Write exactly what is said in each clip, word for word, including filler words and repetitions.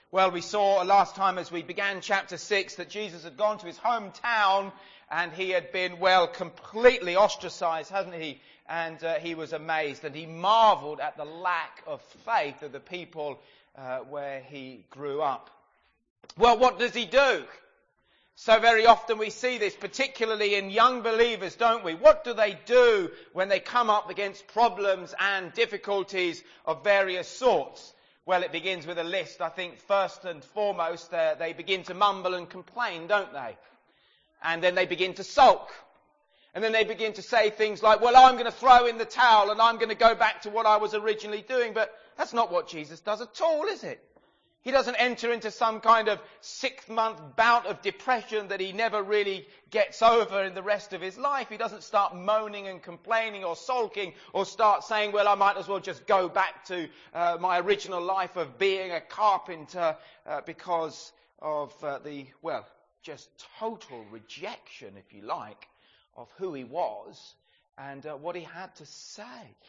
Well, we saw last time as we began chapter six that Jesus had gone to his hometown and he had been, well, completely ostracized, hasn't he? And uh, he was amazed and he marveled at the lack of faith of the people uh, where he grew up. Well, what does he do? So very often we see this, particularly in young believers, don't we? What do they do when they come up against problems and difficulties of various sorts? Well, it begins with a list. I think first and foremost, uh, they begin to mumble and complain, don't they? And then they begin to sulk. And then they begin to say things like, well, I'm going to throw in the towel and I'm going to go back to what I was originally doing. But that's not what Jesus does at all, is it? He doesn't enter into some kind of six-month bout of depression that he never really gets over in the rest of his life. He doesn't start moaning and complaining or sulking or start saying, well, I might as well just go back to uh, my original life of being a carpenter uh, because of uh, the, well, just total rejection, if you like, of who he was and uh, what he had to say.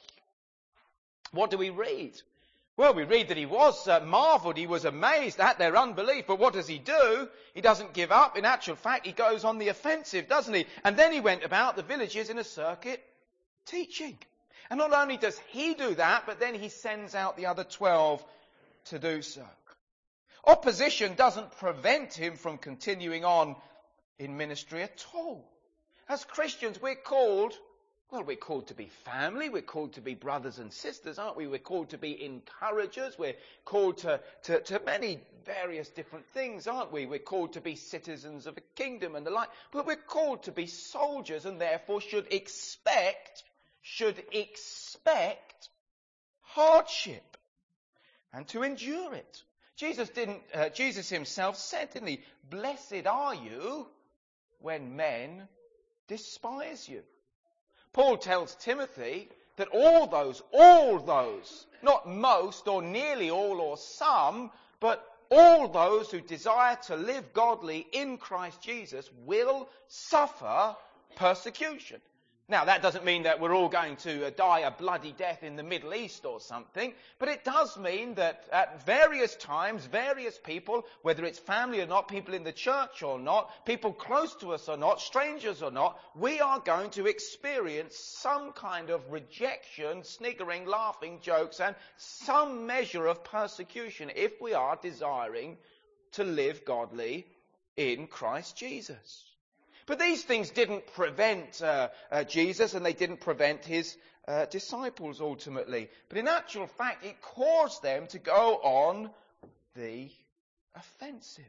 What do we read? Well, we read that he was uh, marveled, he was amazed at their unbelief, but what does he do? He doesn't give up. In actual fact, he goes on the offensive, doesn't he? And then he went about the villages in a circuit teaching. And not only does he do that, but then he sends out the other twelve to do so. Opposition doesn't prevent him from continuing on in ministry at all. As Christians, we're called Well, we're called to be family, we're called to be brothers and sisters, aren't we? We're called to be encouragers, we're called to, to, to many various different things, aren't we? We're called to be citizens of a kingdom and the like, but we're called to be soldiers and therefore should expect, should expect hardship and to endure it. Jesus didn't, uh, Jesus himself said, didn't he? Blessed are you when men despise you. Paul tells Timothy that all those, all those, not most or nearly all or some, but all those who desire to live godly in Christ Jesus will suffer persecution. Now, that doesn't mean that we're all going to die a bloody death in the Middle East or something, but it does mean that at various times, various people, whether it's family or not, people in the church or not, people close to us or not, strangers or not, we are going to experience some kind of rejection, sniggering, laughing, jokes, and some measure of persecution if we are desiring to live godly in Christ Jesus. But these things didn't prevent uh, uh, Jesus and they didn't prevent his uh, disciples ultimately. But in actual fact, it caused them to go on the offensive.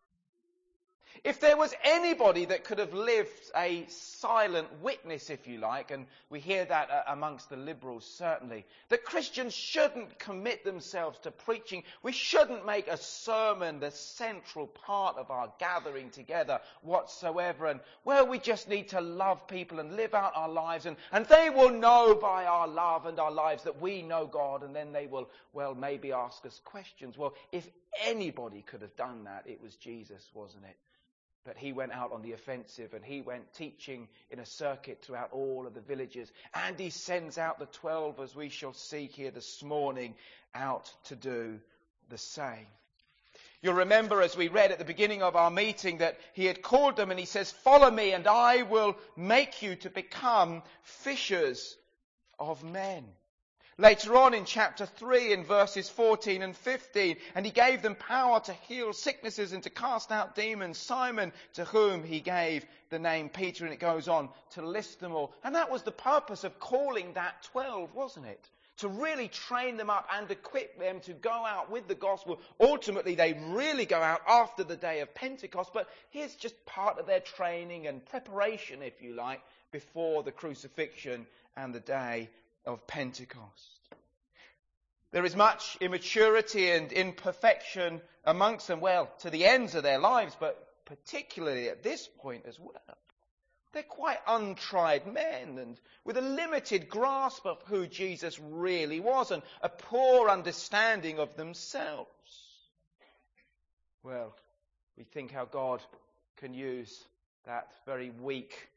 If there was anybody that could have lived a silent witness, if you like, and we hear that uh, amongst the liberals certainly, that Christians shouldn't commit themselves to preaching. We shouldn't make a sermon the central part of our gathering together whatsoever. And, well, we just need to love people and live out our lives. And, and they will know by our love and our lives that we know God. And then they will, well, maybe ask us questions. Well, if anybody could have done that, it was Jesus, wasn't it? But he went out on the offensive and he went teaching in a circuit throughout all of the villages. And he sends out the twelve, as we shall see here this morning, out to do the same. You'll remember as we read at the beginning of our meeting that he had called them and he says, follow me and I will make you to become fishers of men. Later on in chapter three in verses fourteen and fifteen, and he gave them power to heal sicknesses and to cast out demons. Simon, to whom he gave the name Peter, and it goes on to list them all. And that was the purpose of calling that twelve, wasn't it? To really train them up and equip them to go out with the gospel. Ultimately, they really go out after the day of Pentecost, but here's just part of their training and preparation, if you like, before the crucifixion and the day of Pentecost. There is much immaturity and imperfection amongst them, well, to the ends of their lives, but particularly at this point as well. They're quite untried men and with a limited grasp of who Jesus really was and a poor understanding of themselves. Well, we think how God can use that very weak,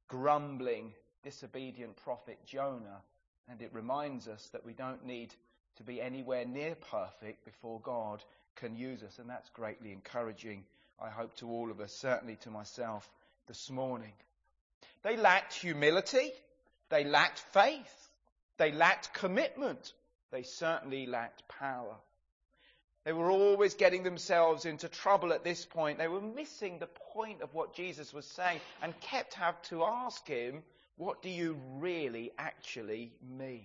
grumbling, disobedient prophet Jonah, and it reminds us that we don't need to be anywhere near perfect before God can use us. And that's greatly encouraging, I hope, to all of us, certainly to myself this morning. They lacked humility. They lacked faith. They lacked commitment. They certainly lacked power. They were always getting themselves into trouble at this point. They were missing the point of what Jesus was saying and kept having to ask him, what do you really actually mean?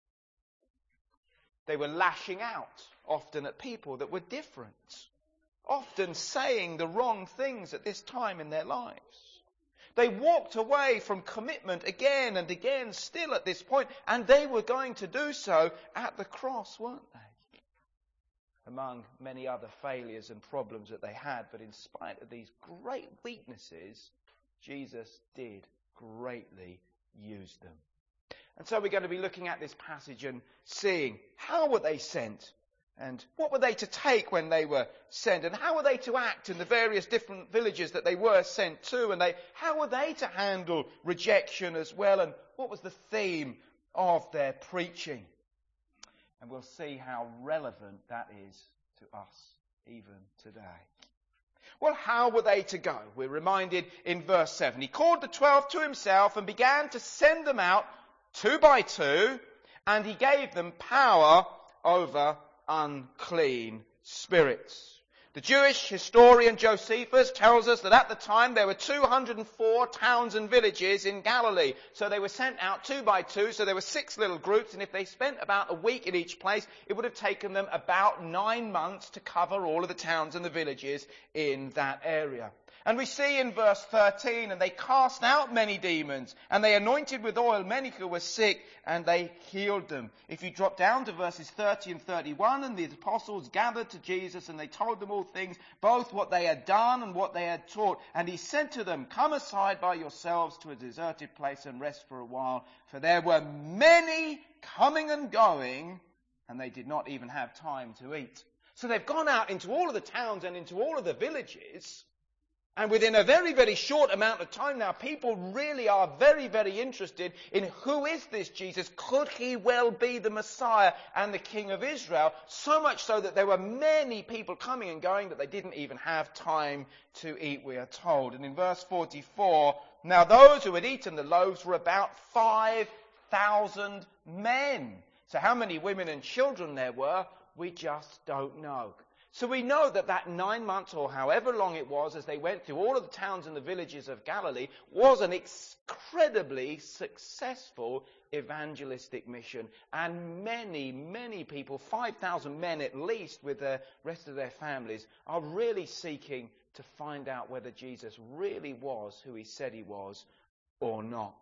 They were lashing out often at people that were different, often saying the wrong things at this time in their lives. They walked away from commitment again and again, still at this point, and they were going to do so at the cross, weren't they? Among many other failures and problems that they had, but in spite of these great weaknesses, Jesus did greatly use them. And so we're going to be looking at this passage and seeing how were they sent, and what were they to take when they were sent, and how were they to act in the various different villages that they were sent to, and they how were they to handle rejection as well, and what was the theme of their preaching. And we'll see how relevant that is to us even today. Well, how were they to go? We're reminded in verse seven. He called the twelve to himself and began to send them out two by two, and he gave them power over unclean spirits. The Jewish historian Josephus tells us that at the time there were two hundred four towns and villages in Galilee. So they were sent out two by two, so there were six little groups, and if they spent about a week in each place, it would have taken them about nine months to cover all of the towns and the villages in that area. And we see in verse thirteen, and they cast out many demons, and they anointed with oil many who were sick, and they healed them. If you drop down to verses thirty and thirty-one, and the apostles gathered to Jesus, and they told them all things, both what they had done and what they had taught. And he said to them, come aside by yourselves to a deserted place and rest for a while, for there were many coming and going, and they did not even have time to eat. So they've gone out into all of the towns and into all of the villages, and within a very, very short amount of time now, people really are very, very interested in who is this Jesus? Could he well be the Messiah and the King of Israel? So much so that there were many people coming and going that they didn't even have time to eat, we are told. And in verse forty-four, now those who had eaten the loaves were about five thousand men. So how many women and children there were, we just don't know. So we know that that nine months or however long it was as they went through all of the towns and the villages of Galilee was an incredibly successful evangelistic mission. And many, many people, five thousand men at least with the rest of their families, are really seeking to find out whether Jesus really was who he said he was or not.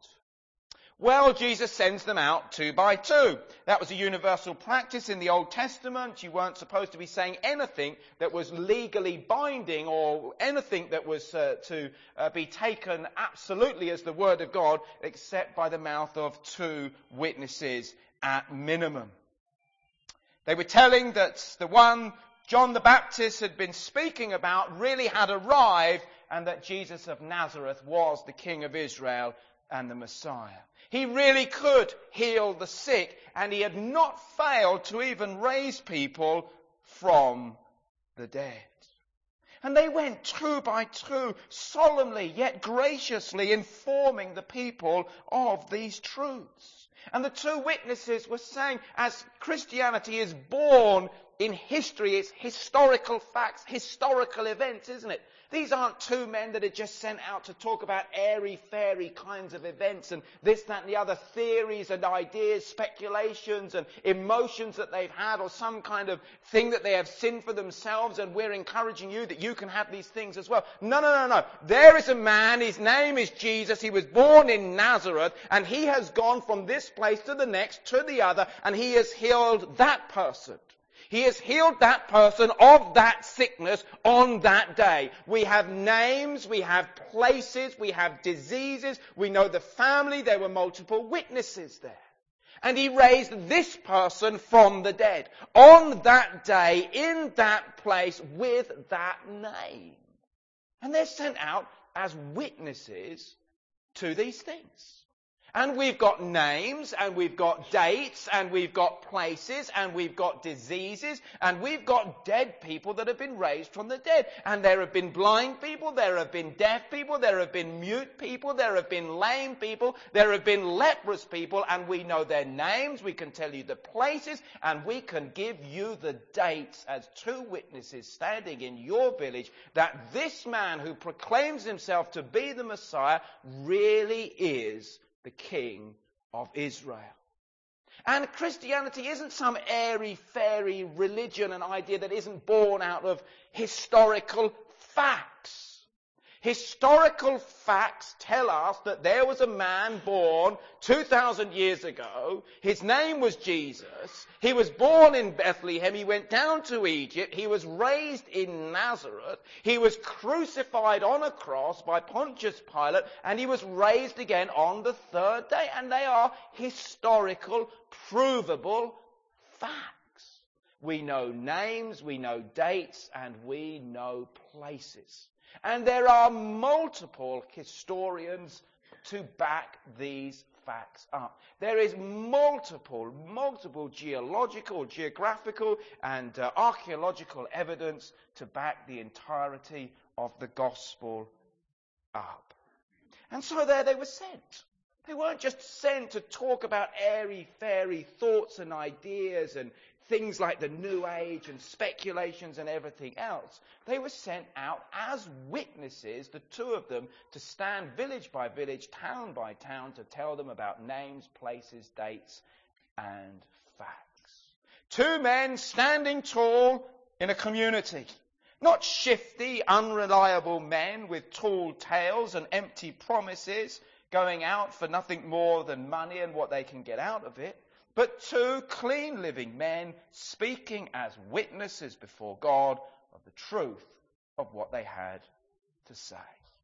Well, Jesus sends them out two by two. That was a universal practice in the Old Testament. You weren't supposed to be saying anything that was legally binding or anything that was uh, to uh, be taken absolutely as the word of God, except by the mouth of two witnesses at minimum. They were telling that the one John the Baptist had been speaking about really had arrived, and that Jesus of Nazareth was the King of Israel and the Messiah. He really could heal the sick, and he had not failed to even raise people from the dead. And they went two by two, solemnly yet graciously informing the people of these truths. And the two witnesses were saying, as Christianity is born in history, it's historical facts, historical events, isn't it? These aren't two men that are just sent out to talk about airy-fairy kinds of events and this, that and the other, theories and ideas, speculations and emotions that they've had, or some kind of thing that they have sinned for themselves, and we're encouraging you that you can have these things as well. No, no, no, no. There is a man, his name is Jesus, he was born in Nazareth, and he has gone from this place to the next, to the other, and he has healed that person. He has healed that person of that sickness on that day. We have names, we have places, we have diseases, we know the family, there were multiple witnesses there. And he raised this person from the dead on that day, in that place, with that name. And they're sent out as witnesses to these things. And we've got names, and we've got dates, and we've got places, and we've got diseases, and we've got dead people that have been raised from the dead. And there have been blind people, there have been deaf people, there have been mute people, there have been lame people, there have been leprous people, and we know their names, we can tell you the places, and we can give you the dates as two witnesses standing in your village that this man who proclaims himself to be the Messiah really is the King of Israel. And Christianity isn't some airy-fairy religion, an idea that isn't born out of historical facts. Historical facts tell us that there was a man born two thousand years ago. His name was Jesus. He was born in Bethlehem. He went down to Egypt. He was raised in Nazareth. He was crucified on a cross by Pontius Pilate, and he was raised again on the third day. And they are historical, provable facts. We know names, we know dates, and we know places. And there are multiple historians to back these facts up. There is multiple, multiple geological, geographical, and uh, archaeological evidence to back the entirety of the gospel up. And so there they were sent. They weren't just sent to talk about airy-fairy thoughts and ideas and things like the New Age and speculations and everything else. They were sent out as witnesses, the two of them, to stand village by village, town by town, to tell them about names, places, dates, and facts. Two men standing tall in a community. Not shifty, unreliable men with tall tales and empty promises, going out for nothing more than money and what they can get out of it. But two clean living men speaking as witnesses before God of the truth of what they had to say.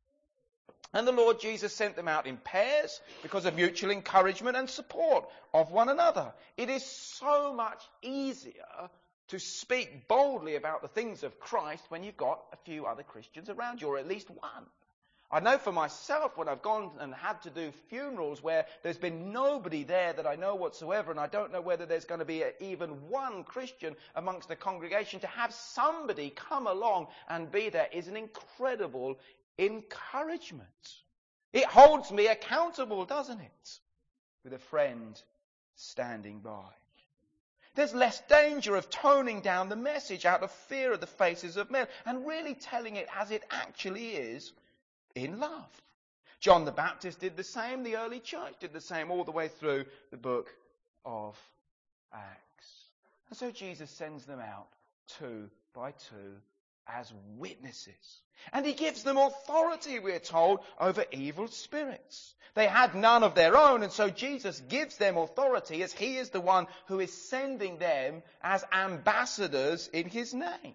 And the Lord Jesus sent them out in pairs because of mutual encouragement and support of one another. It is so much easier to speak boldly about the things of Christ when you've got a few other Christians around you, or at least one. I know for myself when I've gone and had to do funerals where there's been nobody there that I know whatsoever, and I don't know whether there's going to be a, even one Christian amongst the congregation, to have somebody come along and be there is an incredible encouragement. It holds me accountable, doesn't it? With a friend standing by. There's less danger of toning down the message out of fear of the faces of men and really telling it as it actually is, in love. John the Baptist did the same. The early church did the same all the way through the book of Acts. And so Jesus sends them out two by two as witnesses. And he gives them authority, we're told, over evil spirits. They had none of their own, and so Jesus gives them authority as he is the one who is sending them as ambassadors in his name.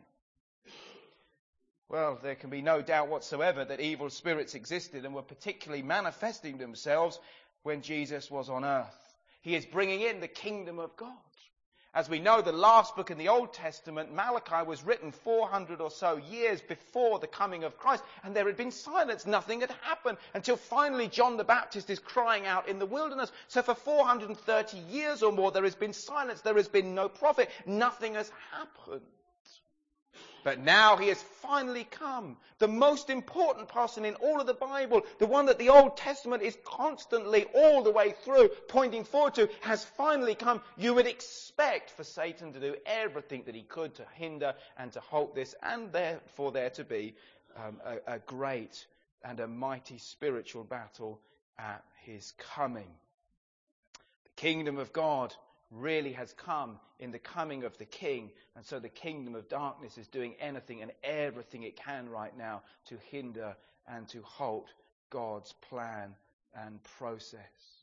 Well, there can be no doubt whatsoever that evil spirits existed and were particularly manifesting themselves when Jesus was on earth. He is bringing in the kingdom of God. As we know, the last book in the Old Testament, Malachi, was written four hundred or so years before the coming of Christ, and there had been silence. Nothing had happened until finally John the Baptist is crying out in the wilderness. So for four hundred thirty years or more, there has been silence. There has been no prophet. Nothing has happened. But now he has finally come. The most important person in all of the Bible, the one that the Old Testament is constantly all the way through pointing forward to, has finally come. You would expect for Satan to do everything that he could to hinder and to halt this, and therefore there to be um, a, a great and a mighty spiritual battle at his coming. The kingdom of God really has come in the coming of the King, and so the kingdom of darkness is doing anything and everything it can right now to hinder and to halt God's plan and process.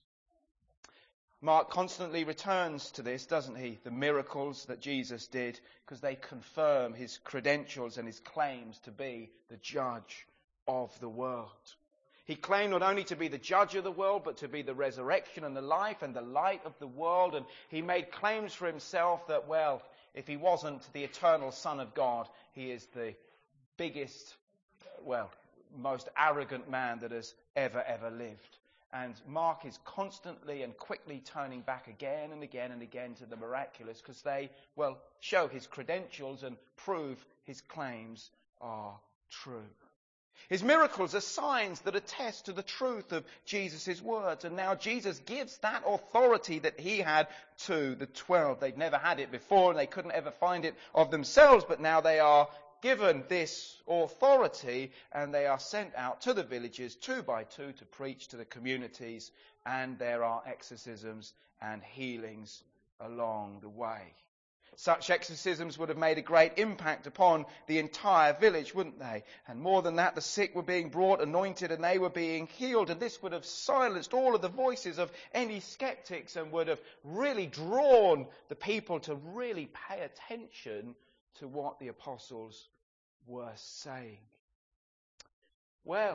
Mark constantly returns to this, doesn't he? The miracles that Jesus did, because they confirm his credentials and his claims to be the judge of the world. He claimed not only to be the judge of the world, but to be the resurrection and the life and the light of the world. And he made claims for himself that, well, if he wasn't the eternal Son of God, he is the biggest, well, most arrogant man that has ever, ever lived. And Mark is constantly and quickly turning back again and again and again to the miraculous because they, well, show his credentials and prove his claims are true. His miracles are signs that attest to the truth of Jesus' words. And now Jesus gives that authority that he had to the twelve. They'd never had it before and they couldn't ever find it of themselves, but now they are given this authority and they are sent out to the villages two by two to preach to the communities, and there are exorcisms and healings along the way. Such exorcisms would have made a great impact upon the entire village, wouldn't they? And more than that, the sick were being brought anointed and they were being healed, and this would have silenced all of the voices of any skeptics and would have really drawn the people to really pay attention to what the apostles were saying. Well,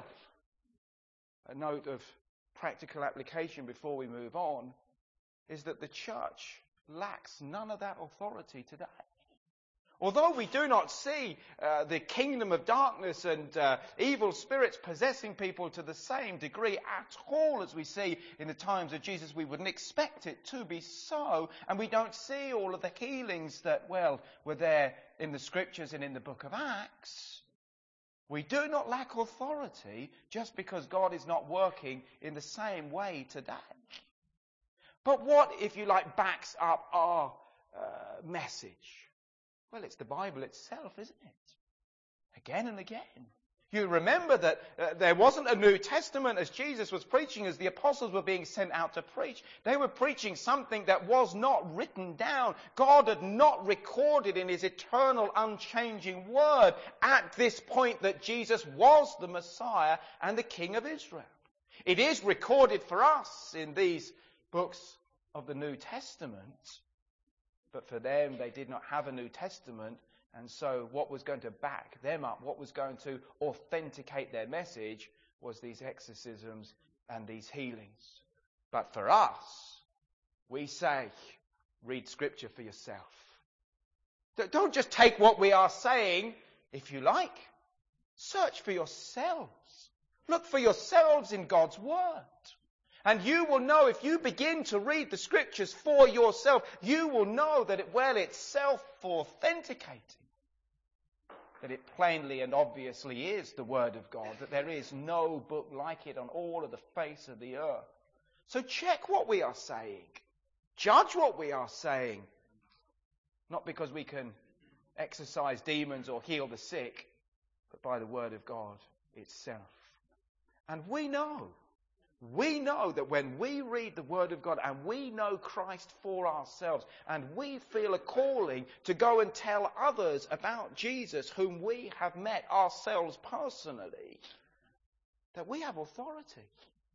a note of practical application before we move on is that the church lacks none of that authority today. Although we do not see uh, the kingdom of darkness and uh, evil spirits possessing people to the same degree at all as we see in the times of Jesus, we wouldn't expect it to be so. And we don't see all of the healings that, well, were there in the scriptures and in the book of Acts. We do not lack authority just because God is not working in the same way today. But what, if you like, backs up our uh, message? Well, it's the Bible itself, isn't it? Again and again. You remember that uh, there wasn't a New Testament as Jesus was preaching, as the apostles were being sent out to preach. They were preaching something that was not written down. God had not recorded in his eternal, unchanging word at this point that Jesus was the Messiah and the King of Israel. It is recorded for us in these books of the New Testament, but for them they did not have a New Testament, and so what was going to back them up, what was going to authenticate their message, was these exorcisms and these healings. But for us, we say, read Scripture for yourself. Don't just take what we are saying, if you like. Search for yourselves. Look for yourselves in God's Word. And you will know, if you begin to read the Scriptures for yourself, you will know that, it, well, it's self-authenticating. That it plainly and obviously is the Word of God, that there is no book like it on all of the face of the earth. So check what we are saying. Judge what we are saying. Not because we can exorcise demons or heal the sick, but by the Word of God itself. And we know, we know that when we read the Word of God and we know Christ for ourselves and we feel a calling to go and tell others about Jesus whom we have met ourselves personally, that we have authority.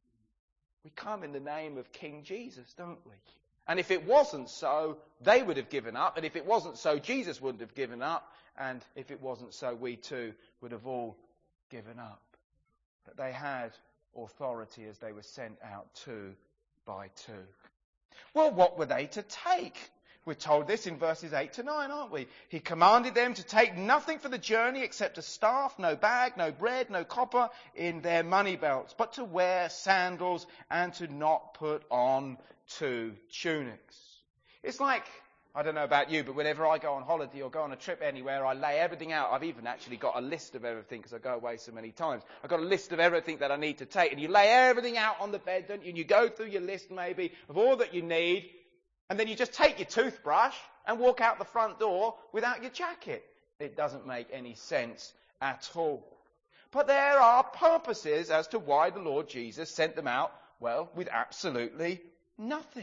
We come in the name of King Jesus, don't we? And if it wasn't so, they would have given up. And if it wasn't so, Jesus wouldn't have given up. And if it wasn't so, we too would have all given up. But they had authority as they were sent out two by two. Well, what were they to take? We're told this in verses eight to nine, aren't we? He commanded them to take nothing for the journey except a staff, no bag, no bread, no copper in their money belts, but to wear sandals and to not put on two tunics. It's like, I don't know about you, but whenever I go on holiday or go on a trip anywhere, I lay everything out. I've even actually got a list of everything because I go away so many times. I've got a list of everything that I need to take. And you lay everything out on the bed, don't you? And you go through your list maybe of all that you need. And then you just take your toothbrush and walk out the front door without your jacket. It doesn't make any sense at all. But there are purposes as to why the Lord Jesus sent them out, well, with absolutely nothing.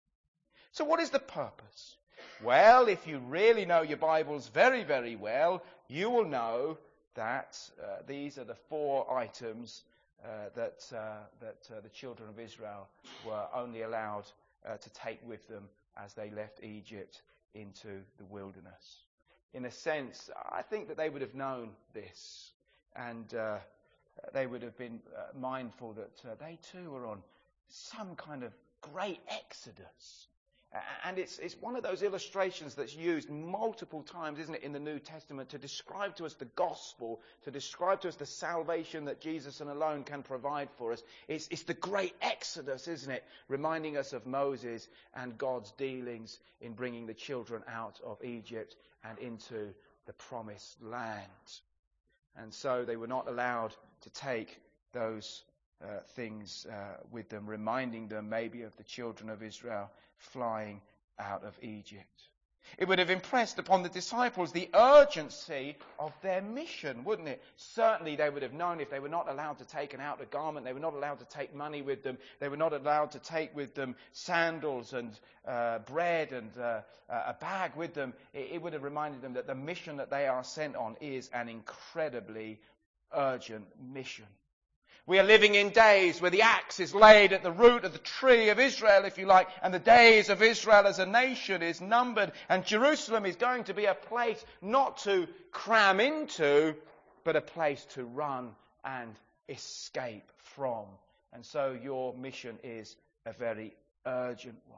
So what is the purpose? Well, if you really know your Bibles very, very well, you will know that uh, these are the four items uh, that, uh, that uh, the children of Israel were only allowed uh, to take with them as they left Egypt into the wilderness. In a sense, I think that they would have known this, and uh, they would have been uh, mindful that uh, they too were on some kind of great exodus. And it's, it's one of those illustrations that's used multiple times, isn't it, in the New Testament to describe to us the gospel, to describe to us the salvation that Jesus and alone can provide for us. It's, it's the great Exodus, isn't it, reminding us of Moses and God's dealings in bringing the children out of Egypt and into the promised land. And so they were not allowed to take those uh, things uh, with them, reminding them maybe of the children of Israel flying out of Egypt. It would have impressed upon the disciples the urgency of their mission, wouldn't it? Certainly they would have known if they were not allowed to take an outer garment, they were not allowed to take money with them, they were not allowed to take with them sandals and uh, bread and uh, a bag with them. It, it would have reminded them that the mission that they are sent on is an incredibly urgent mission. We are living in days where the axe is laid at the root of the tree of Israel, if you like, and the days of Israel as a nation is numbered, and Jerusalem is going to be a place not to cram into, but a place to run and escape from. And so your mission is a very urgent one.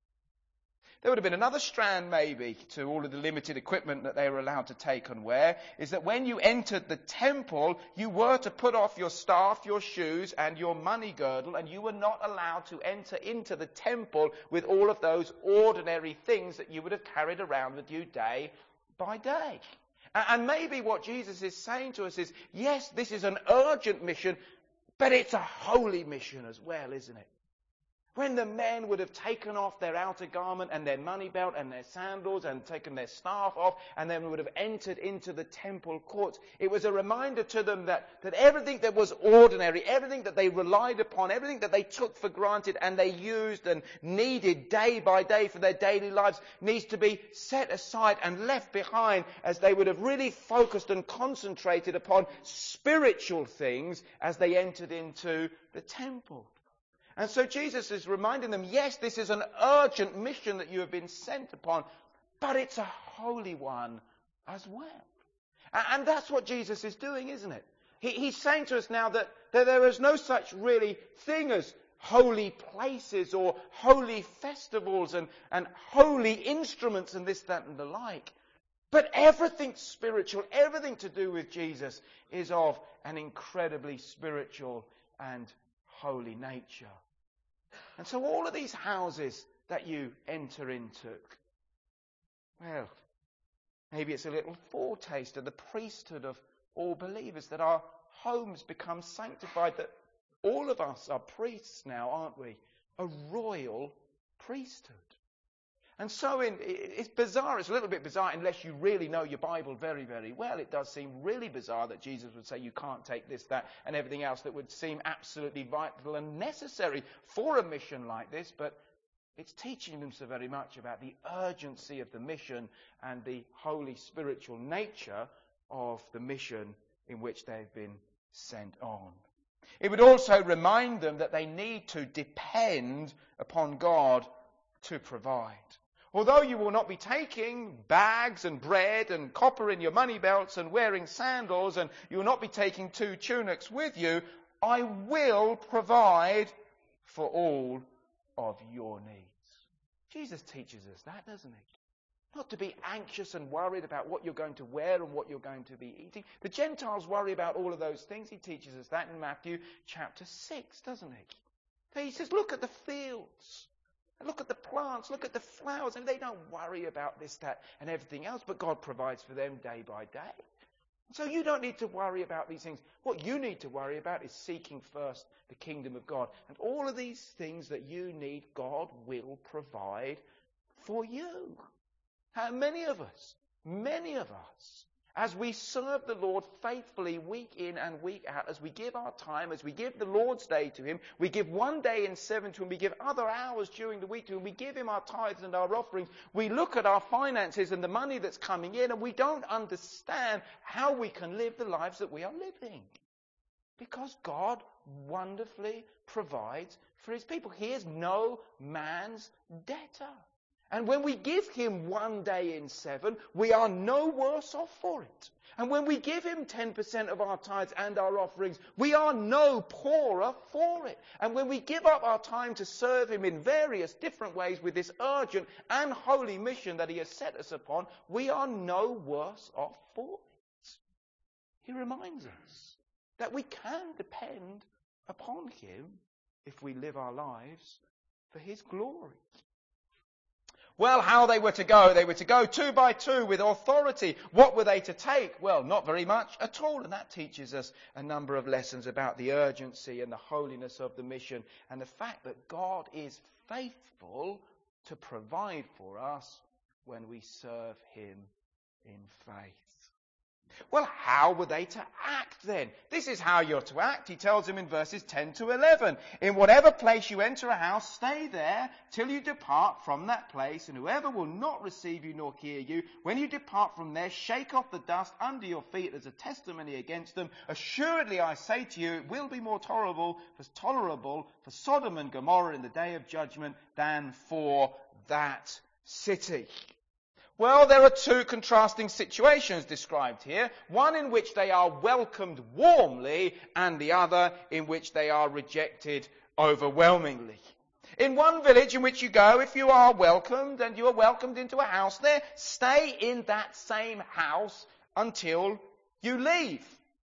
There would have been another strand maybe to all of the limited equipment that they were allowed to take and wear, is that when you entered the temple, you were to put off your staff, your shoes, and your money girdle, and you were not allowed to enter into the temple with all of those ordinary things that you would have carried around with you day by day. And maybe what Jesus is saying to us is, yes, this is an urgent mission, but it's a holy mission as well, isn't it? When the men would have taken off their outer garment and their money belt and their sandals and taken their staff off and then would have entered into the temple courts, it was a reminder to them that, that everything that was ordinary, everything that they relied upon, everything that they took for granted and they used and needed day by day for their daily lives needs to be set aside and left behind as they would have really focused and concentrated upon spiritual things as they entered into the temple. And so Jesus is reminding them, yes, this is an urgent mission that you have been sent upon, but it's a holy one as well. And that's what Jesus is doing, isn't it? He, he's saying to us now that, that there is no such really thing as holy places or holy festivals and, and holy instruments and this, that, and the like. But everything spiritual, everything to do with Jesus is of an incredibly spiritual and holy nature. And so all of these houses that you enter into, well, maybe it's a little foretaste of the priesthood of all believers, that our homes become sanctified, that all of us are priests now, aren't we? A royal priesthood. And so in, it's bizarre, it's a little bit bizarre unless you really know your Bible very, very well. It does seem really bizarre that Jesus would say you can't take this, that, and everything else that would seem absolutely vital and necessary for a mission like this. But it's teaching them so very much about the urgency of the mission and the holy spiritual nature of the mission in which they've been sent on. It would also remind them that they need to depend upon God to provide. Although you will not be taking bags and bread and copper in your money belts and wearing sandals, and you will not be taking two tunics with you, I will provide for all of your needs. Jesus teaches us that, doesn't he? Not to be anxious and worried about what you're going to wear and what you're going to be eating. The Gentiles worry about all of those things. He teaches us that in Matthew chapter six, doesn't he? He says, look at the fields. Look at the plants, look at the flowers, and they don't worry about this, that, and everything else, but God provides for them day by day. So you don't need to worry about these things. What you need to worry about is seeking first the kingdom of God. And all of these things that you need, God will provide for you. How many of us, many of us, as we serve the Lord faithfully week in and week out, as we give our time, as we give the Lord's Day to Him, we give one day in seven to Him, we give other hours during the week to Him, we give Him our tithes and our offerings, we look at our finances and the money that's coming in, and we don't understand how we can live the lives that we are living. Because God wonderfully provides for His people. He is no man's debtor. And when we give him one day in seven, we are no worse off for it. And when we give him ten percent of our tithes and our offerings, we are no poorer for it. And when we give up our time to serve him in various different ways with this urgent and holy mission that he has set us upon, we are no worse off for it. He reminds us that we can depend upon him if we live our lives for his glory. Well, how they were to go? They were to go two by two with authority. What were they to take? Well, not very much at all. And that teaches us a number of lessons about the urgency and the holiness of the mission and the fact that God is faithful to provide for us when we serve him in faith. Well, how were they to act then? This is how you're to act. He tells them in verses ten to eleven. In whatever place you enter a house, stay there till you depart from that place. And whoever will not receive you nor hear you, when you depart from there, shake off the dust under your feet as a testimony against them. Assuredly, I say to you, it will be more tolerable for, tolerable for Sodom and Gomorrah in the day of judgment than for that city. Well, there are two contrasting situations described here. One in which they are welcomed warmly, and the other in which they are rejected overwhelmingly. In one village in which you go, if you are welcomed and you are welcomed into a house there, stay in that same house until you leave.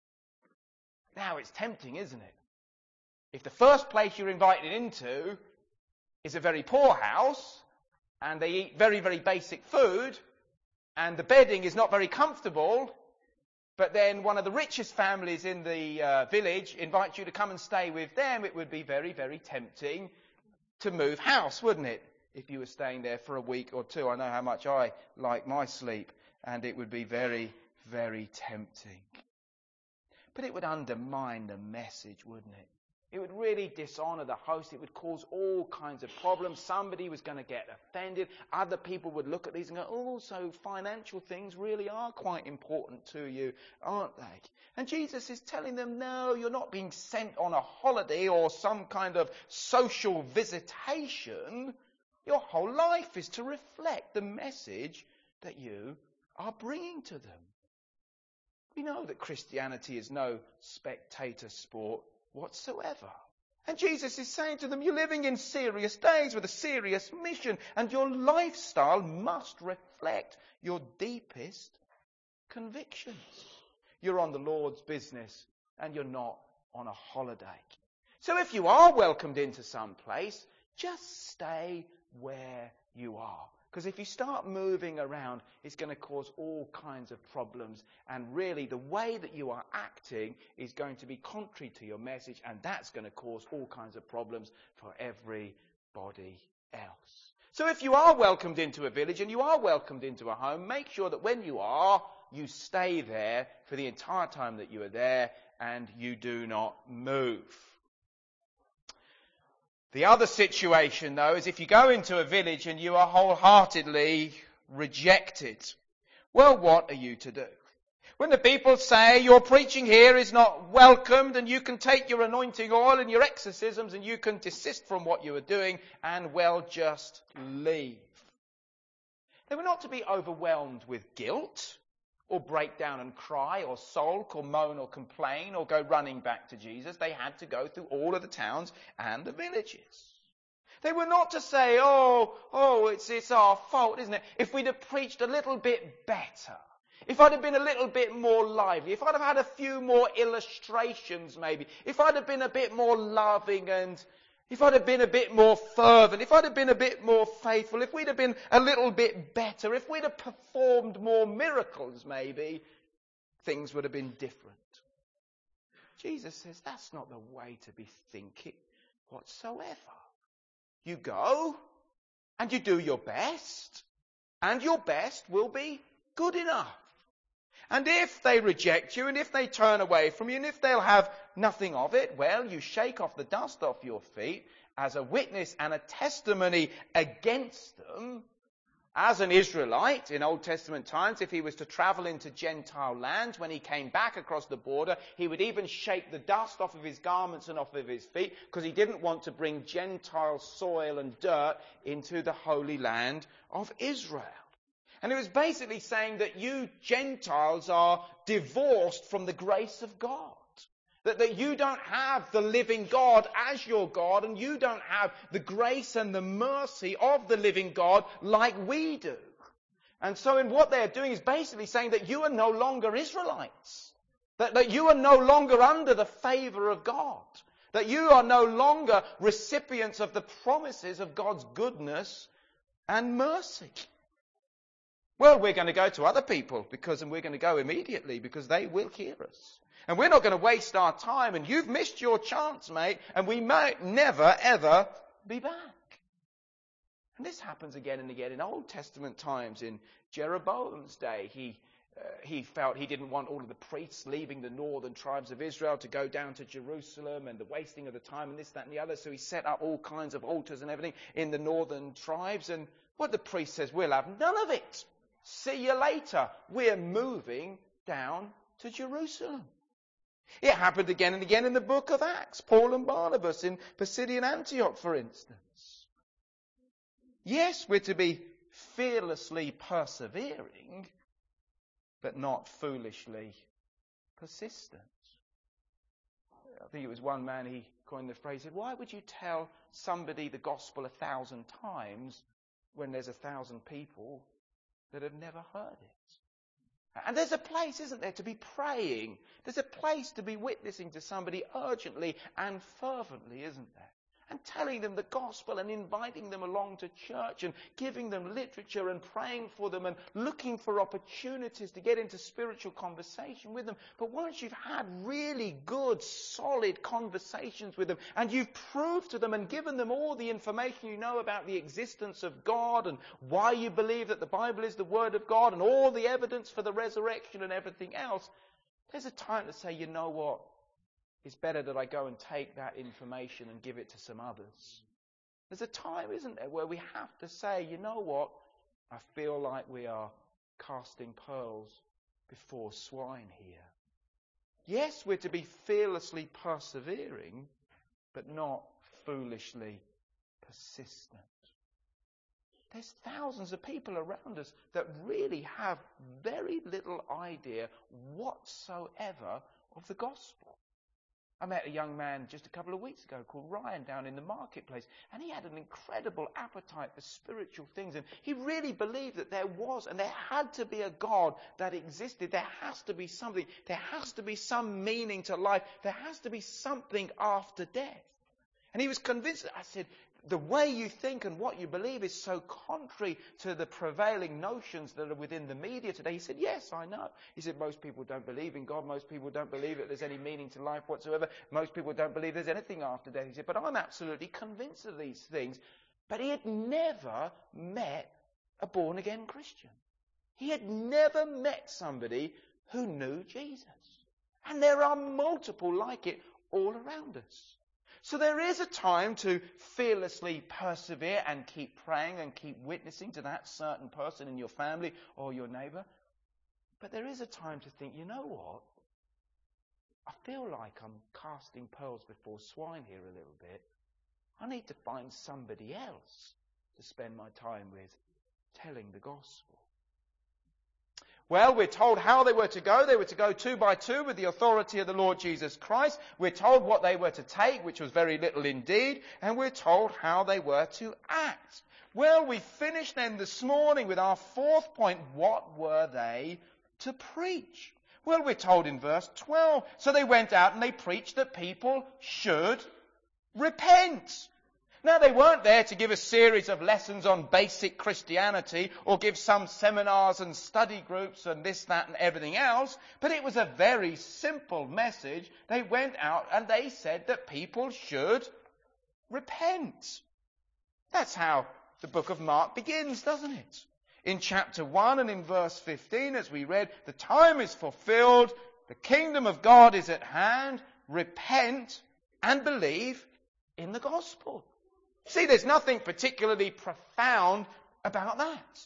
Now, it's tempting, isn't it? If the first place you're invited into is a very poor house, and they eat very, very basic food, and the bedding is not very comfortable, but then one of the richest families in the uh, village invites you to come and stay with them, it would be very, very tempting to move house, wouldn't it? If you were staying there for a week or two. I know how much I like my sleep, and it would be very, very tempting. But it would undermine the message, wouldn't it? It would really dishonour the host. It would cause all kinds of problems. Somebody was going to get offended. Other people would look at these and go, oh, so financial things really are quite important to you, aren't they? And Jesus is telling them, no, you're not being sent on a holiday or some kind of social visitation. Your whole life is to reflect the message that you are bringing to them. We know that Christianity is no spectator sport whatsoever. And Jesus is saying to them, you're living in serious days with a serious mission, and your lifestyle must reflect your deepest convictions. You're on the Lord's business, and you're not on a holiday. So if you are welcomed into some place, just stay where you are. Because if you start moving around, it's going to cause all kinds of problems. And really, the way that you are acting is going to be contrary to your message. And that's going to cause all kinds of problems for everybody else. So if you are welcomed into a village and you are welcomed into a home, make sure that when you are, you stay there for the entire time that you are there and you do not move. The other situation, though, is if you go into a village and you are wholeheartedly rejected. Well, what are you to do? When the people say your preaching here is not welcomed and you can take your anointing oil and your exorcisms and you can desist from what you are doing and, well, just leave. They were not to be overwhelmed with guilt or break down and cry or sulk or moan or complain or go running back to Jesus. They had to go through all of the towns and the villages. They were not to say, oh, oh, it's, it's our fault, isn't it? If we'd have preached a little bit better, if I'd have been a little bit more lively, if I'd have had a few more illustrations maybe, if I'd have been a bit more loving and if I'd have been a bit more fervent, if I'd have been a bit more faithful, if we'd have been a little bit better, if we'd have performed more miracles maybe, things would have been different. Jesus says that's not the way to be thinking whatsoever. You go and you do your best, and your best will be good enough. And if they reject you, and if they turn away from you, and if they'll have nothing of it, well, you shake off the dust off your feet as a witness and a testimony against them, As an Israelite in Old Testament times, if he was to travel into Gentile lands, when he came back across the border, he would even shake the dust off of his garments and off of his feet, because he didn't want to bring Gentile soil and dirt into the holy land of Israel. And it was basically saying that you Gentiles are divorced from the grace of God. That, that you don't have the living God as your God, and you don't have the grace and the mercy of the living God like we do. And so in what they're doing is basically saying that you are no longer Israelites. That, that you are no longer under the favour of God. That you are no longer recipients of the promises of God's goodness and mercy. Well, we're going to go to other people, because, and we're going to go immediately, because they will hear us. And we're not going to waste our time, and you've missed your chance, mate, and we might never, ever be back. And this happens again and again in Old Testament times. In Jeroboam's day, he uh, he felt he didn't want all of the priests leaving the northern tribes of Israel to go down to Jerusalem, and the wasting of the time and this, that, and the other. So he set up all kinds of altars and everything in the northern tribes. And what the priest says, we'll have none of it. See you later. We're moving down to Jerusalem. It happened again and again in the book of Acts. Paul and Barnabas in Pisidian Antioch, for instance. Yes, we're to be fearlessly persevering, but not foolishly persistent. I think it was one man, he coined the phrase, said, why would you tell somebody the gospel a thousand times when there's a thousand people that have never heard it? And there's a place, isn't there, to be praying. There's a place to be witnessing to somebody urgently and fervently, isn't there? And telling them the gospel and inviting them along to church and giving them literature and praying for them and looking for opportunities to get into spiritual conversation with them. But once you've had really good, solid conversations with them, and you've proved to them and given them all the information you know about the existence of God and why you believe that the Bible is the Word of God and all the evidence for the resurrection and everything else, there's a time to say, you know what? It's better that I go and take that information and give it to some others. There's a time, isn't there, where we have to say, you know what? I feel like we are casting pearls before swine here. Yes, we're to be fearlessly persevering, but not foolishly persistent. There's thousands of people around us that really have very little idea whatsoever of the gospel. I met a young man just a couple of weeks ago called Ryan down in the marketplace, and he had an incredible appetite for spiritual things, and he really believed that there was and there had to be a God that existed. There has to be something. There has to be some meaning to life. There has to be something after death. And he was convinced. I said, the way you think and what you believe is so contrary to the prevailing notions that are within the media today. He said, yes, I know. He said, most people don't believe in God. Most people don't believe that there's any meaning to life whatsoever. Most people don't believe there's anything after death. He said, but I'm absolutely convinced of these things. But he had never met a born-again Christian. He had never met somebody who knew Jesus. And there are multiple like it all around us. So there is a time to fearlessly persevere and keep praying and keep witnessing to that certain person in your family or your neighbour. But there is a time to think, you know what? I feel like I'm casting pearls before swine here a little bit. I need to find somebody else to spend my time with telling the gospel. Well, we're told how they were to go. They were to go two by two with the authority of the Lord Jesus Christ. We're told what they were to take, which was very little indeed. And we're told how they were to act. Well, we finished then this morning with our fourth point. What were they to preach? Well, we're told in verse twelve. So they went out and they preached that people should repent. Now, they weren't there to give a series of lessons on basic Christianity or give some seminars and study groups and this, that, and everything else, but it was a very simple message. They went out and they said that people should repent. That's how the book of Mark begins, doesn't it? In chapter one and in verse fifteen, as we read, the time is fulfilled, the kingdom of God is at hand, repent and believe in the gospel. See, there's nothing particularly profound about that.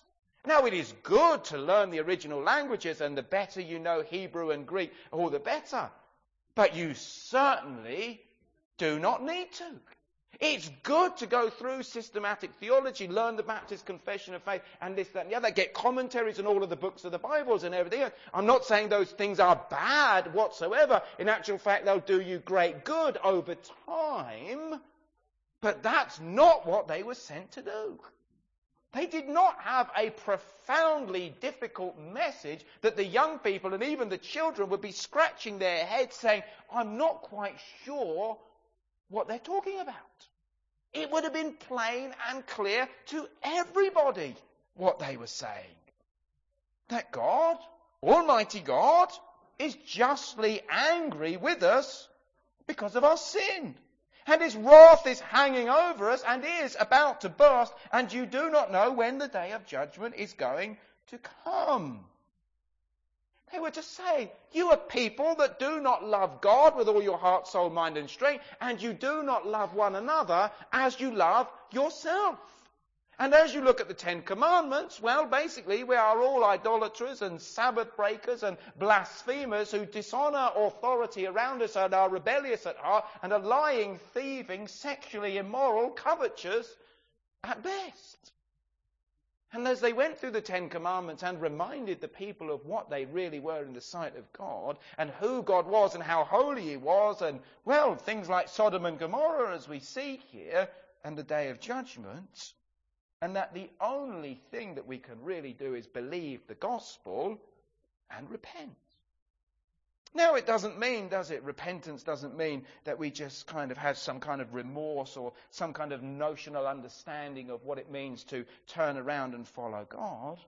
Now, it is good to learn the original languages, and the better you know Hebrew and Greek, all the better. But you certainly do not need to. It's good to go through systematic theology, learn the Baptist Confession of Faith, and this, that, and the other, get commentaries on all of the books of the Bibles and everything else. I'm not saying those things are bad whatsoever. In actual fact, they'll do you great good over time. But that's not what they were sent to do. They did not have a profoundly difficult message that the young people and even the children would be scratching their heads saying, I'm not quite sure what they're talking about. It would have been plain and clear to everybody what they were saying. That God, Almighty God, is justly angry with us because of our sin. And his wrath is hanging over us and is about to burst, and you do not know when the day of judgment is going to come. They were to say, you are people that do not love God with all your heart, soul, mind and strength, and you do not love one another as you love yourself. And as you look at the Ten Commandments, well, basically we are all idolaters and Sabbath breakers and blasphemers who dishonour authority around us and are rebellious at heart and are lying, thieving, sexually immoral, covetous at best. And as they went through the Ten Commandments and reminded the people of what they really were in the sight of God and who God was and how holy he was and, well, things like Sodom and Gomorrah as we see here and the day of judgment, and that the only thing that we can really do is believe the gospel and repent. Now, it doesn't mean, does it? Repentance doesn't mean that we just kind of have some kind of remorse or some kind of notional understanding of what it means to turn around and follow God,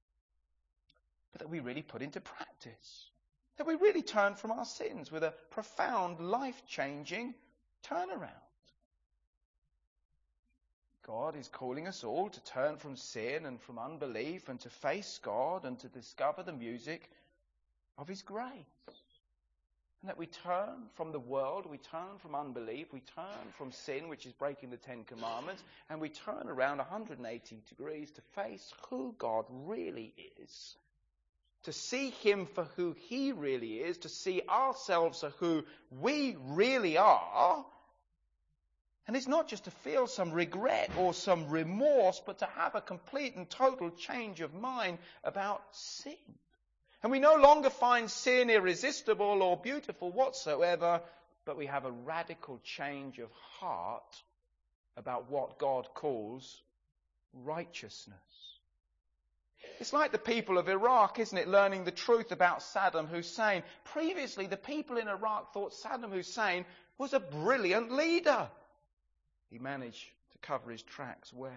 but that we really put into practice. That we really turn from our sins with a profound, life-changing turnaround. God is calling us all to turn from sin and from unbelief and to face God and to discover the music of his grace. And that we turn from the world, we turn from unbelief, we turn from sin, which is breaking the Ten Commandments, and we turn around one hundred eighty degrees to face who God really is. To see him for who he really is, to see ourselves for who we really are. And it's not just to feel some regret or some remorse, but to have a complete and total change of mind about sin. And we no longer find sin irresistible or beautiful whatsoever, but we have a radical change of heart about what God calls righteousness. It's like the people of Iraq, isn't it, learning the truth about Saddam Hussein. Previously, the people in Iraq thought Saddam Hussein was a brilliant leader. He managed to cover his tracks well.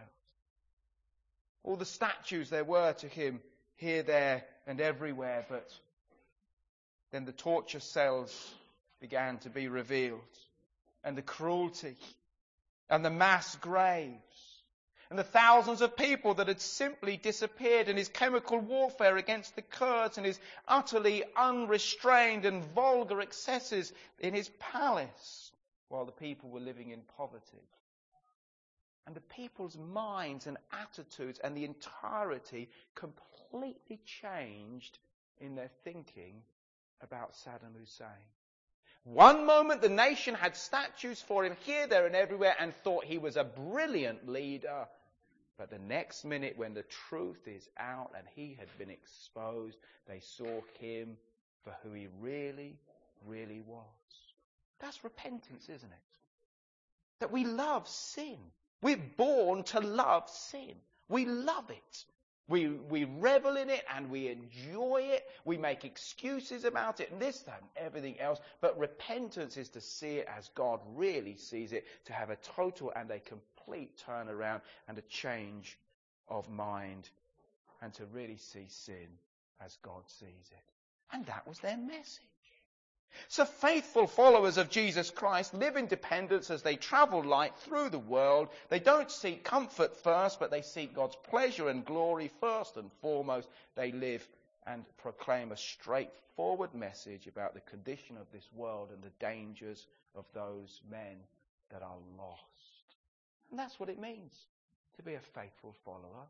All the statues there were to him here, there, and everywhere, but then the torture cells began to be revealed, and the cruelty, and the mass graves, and the thousands of people that had simply disappeared, and his chemical warfare against the Kurds, and his utterly unrestrained and vulgar excesses in his palace, while the people were living in poverty. And the people's minds and attitudes and the entirety completely changed in their thinking about Saddam Hussein. One moment the nation had statues for him here, there and everywhere and thought he was a brilliant leader. But the next minute when the truth is out and he had been exposed, they saw him for who he really, really was. That's repentance, isn't it? That we love sin. We're born to love sin. We love it. We, we revel in it and we enjoy it. We make excuses about it and this, that and everything else. But repentance is to see it as God really sees it, to have a total and a complete turnaround and a change of mind, and to really see sin as God sees it. And that was their message. So faithful followers of Jesus Christ live in dependence as they travel light through the world. They don't seek comfort first, but they seek God's pleasure and glory first and foremost. They live and proclaim a straightforward message about the condition of this world and the dangers of those men that are lost. And that's what it means to be a faithful follower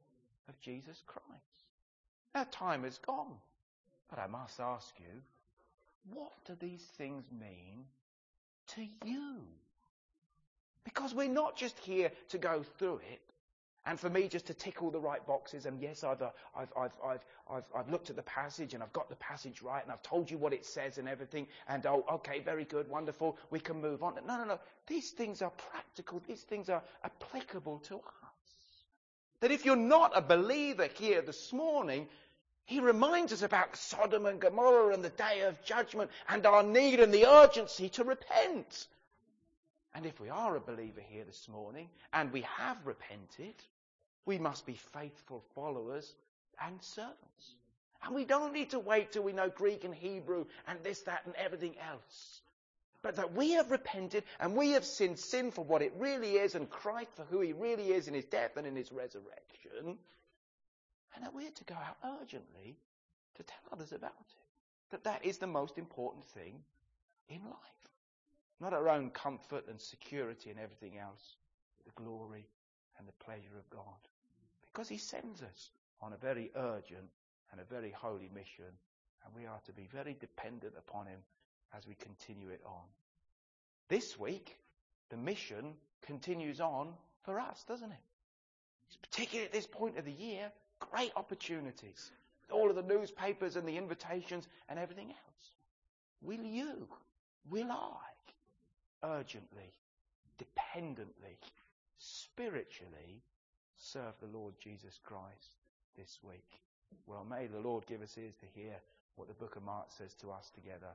of Jesus Christ. That time is gone. But I must ask you, what do these things mean to you? Because we're not just here to go through it, and for me just to tick all the right boxes, and yes, I've, uh, I've, I've, I've, I've, I've looked at the passage, and I've got the passage right, and I've told you what it says and everything, and oh, okay, very good, wonderful, we can move on. No, no, no. These things are practical. These things are applicable to us. That if you're not a believer here this morning, he reminds us about Sodom and Gomorrah and the day of judgment and our need and the urgency to repent. And if we are a believer here this morning and we have repented, we must be faithful followers and servants. And we don't need to wait till we know Greek and Hebrew and this, that and everything else. But that we have repented and we have seen sin for what it really is and Christ for who he really is in his death and in his resurrection. And that we're to go out urgently to tell others about it. That that is the most important thing in life. Not our own comfort and security and everything else, but the glory and the pleasure of God. Because he sends us on a very urgent and a very holy mission, and we are to be very dependent upon him as we continue it on. This week, the mission continues on for us, doesn't it? Particularly at this point of the year, great opportunities. All of the newspapers and the invitations and everything else. Will you, will I, urgently, dependently, spiritually serve the Lord Jesus Christ this week? Well, may the Lord give us ears to hear what the book of Mark says to us together.